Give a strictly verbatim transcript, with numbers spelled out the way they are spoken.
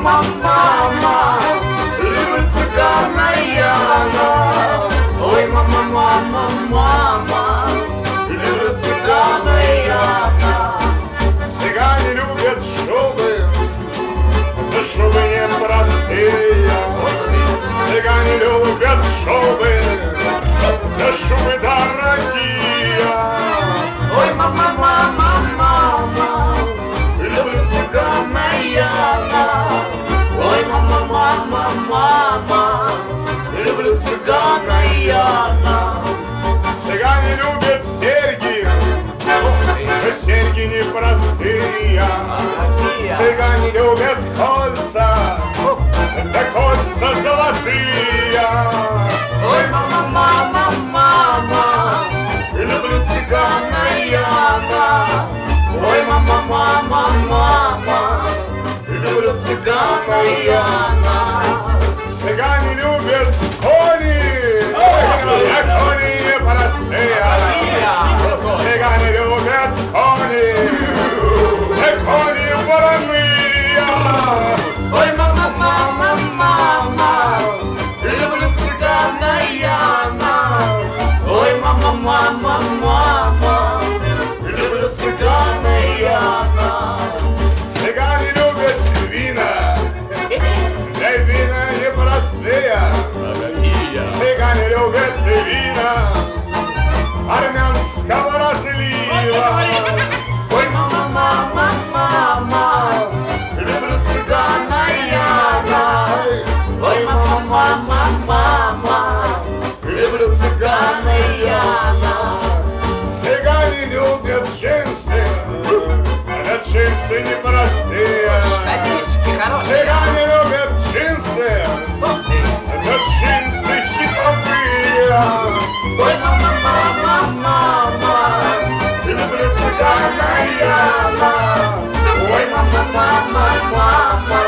мама, мама, любит цыгана Яна. Ой, мама, мама, мама, любит цыгана Яна. Цыгане любят шубы, да шубы непростые. Цыгане любят шубы, да шубы дорогие. Ой, мама, мама, мама, люблю цыгана Яна. Ой, мама, мама, мама, люблю цыгана Яна. Цыгане любят серьги, но серьги непростые. Цыгане любят кольца, да кольца золотые. Ой, мама, мама, мама, люблю цыгана Яна. Ой, мама, мама, мама, люблю цыгана Яна. Цыгане любят кони, да кони непростые. Цыгане любят кони, да кони вороные. Ой, мама, мама, мама, люблю цыгана Яна. Ой, мама, мама, мама, люблю цыгана Яна. Цыгане любят вина, да вина непростые. Цыгане любят вина армянского разлива. Ой, мама, мама, мама, люблю цыгана Яна. Ой, мама, мама, мама, люблю цыгана Яна. Цыгане любят джинсы, да джинсы непростые. Штанишки хорошие. Цыгане любят джинсы, да джинсы хитровые. Ой, мама, мама, мама, люблю цыгана Яна. Ой, мама, мама, мама,